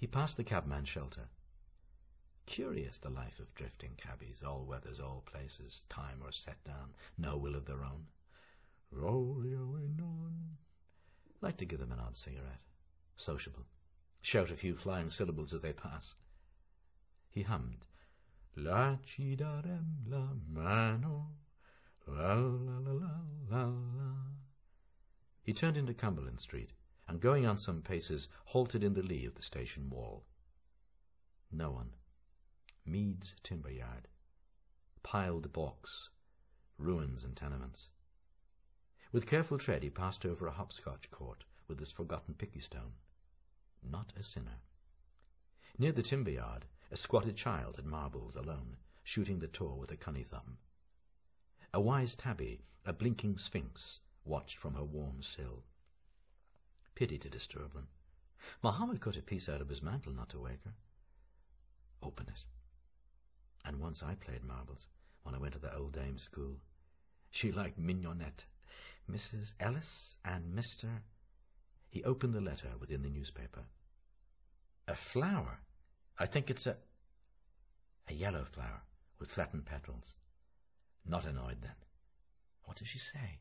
He passed the cabman's shelter. Curious, the life of drifting cabbies, all weathers, all places, time or set down, no will of their own. Roll your wind on. Like to give them an odd cigarette. Sociable. Shout a few flying syllables as they pass. He hummed, La ci darem la mano, la la la la la la. He turned into Cumberland Street, and going on some paces, halted in the lee of the station wall. No one. Mead's timber yard. Piled balks. Ruins and tenements. With careful tread he passed over a hopscotch court with its forgotten picky-stone. Not a sinner. Near the timber yard, a squatted child at marbles alone, shooting the tor with a cunny thumb. A wise tabby, a blinking sphinx, watched from her warm sill. Pity to disturb them. Mohammed cut a piece out of his mantle not to wake her. Open it. And once I played marbles, when I went to the old dame's school. She liked mignonette. Mrs. Ellis and Mr. He opened the letter within the newspaper. A flower? I think it's a yellow flower with flattened petals. Not annoyed then. What does she say?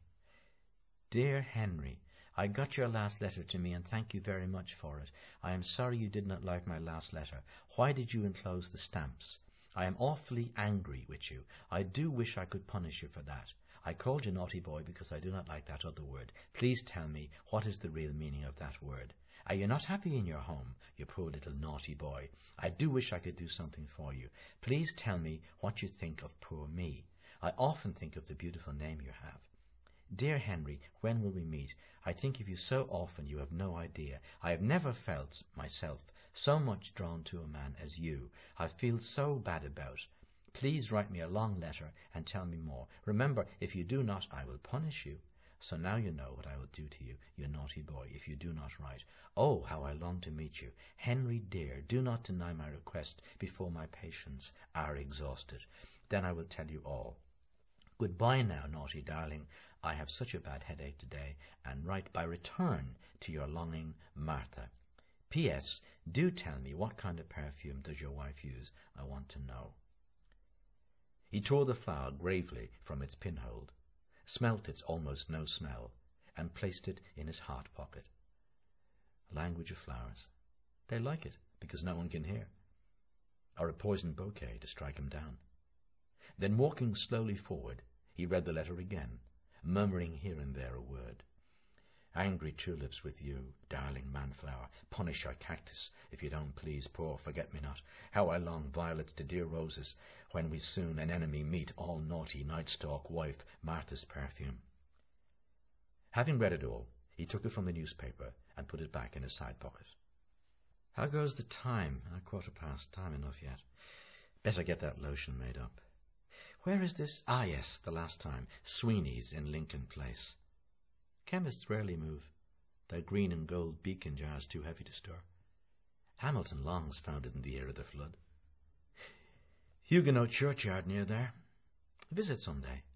Dear Henry, I got your last letter to me and thank you very much for it. I am sorry you did not like my last letter. Why did you enclose the stamps? I am awfully angry with you. I do wish I could punish you for that. I called you naughty boy because I do not like that other word. Please tell me, what is the real meaning of that word? Are you not happy in your home, you poor little naughty boy? I do wish I could do something for you. Please tell me what you think of poor me. I often think of the beautiful name you have. Dear Henry, when will we meet? I think of you so often you have no idea. I have never felt, myself, so much drawn to a man as you. I feel so bad about. Please write me a long letter and tell me more. Remember, if you do not, I will punish you. So now you know what I will do to you, you naughty boy, if you do not write. Oh, how I long to meet you. Henry dear, do not deny my request before my patience are exhausted. Then I will tell you all. Goodbye now, naughty darling. I have such a bad headache today, and write by return to your longing Martha. P.S. Do tell me what kind of perfume does your wife use? I want to know. He tore the flower gravely from its pinhole, smelt its almost no smell, and placed it in his heart pocket. Language of flowers. They like it, because no one can hear. Or a poisoned bouquet to strike him down. Then walking slowly forward, he read the letter again, murmuring here and there a word. Angry tulips with you, darling manflower, punish your cactus, if you don't please, poor forget-me-not. How I long violets to dear roses, when we soon an enemy meet, all naughty night-stalk wife, Martha's perfume. Having read it all, he took it from the newspaper and put it back in his side pocket. How goes the time? 1:15, time enough yet. Better get that lotion made up. Where is this? Ah, yes, the last time. Sweeney's in Lincoln Place. Chemists rarely move. Their green and gold beacon jars too heavy to stir. Hamilton Long's found it in the year of the flood. Huguenot churchyard near there. Visit some day.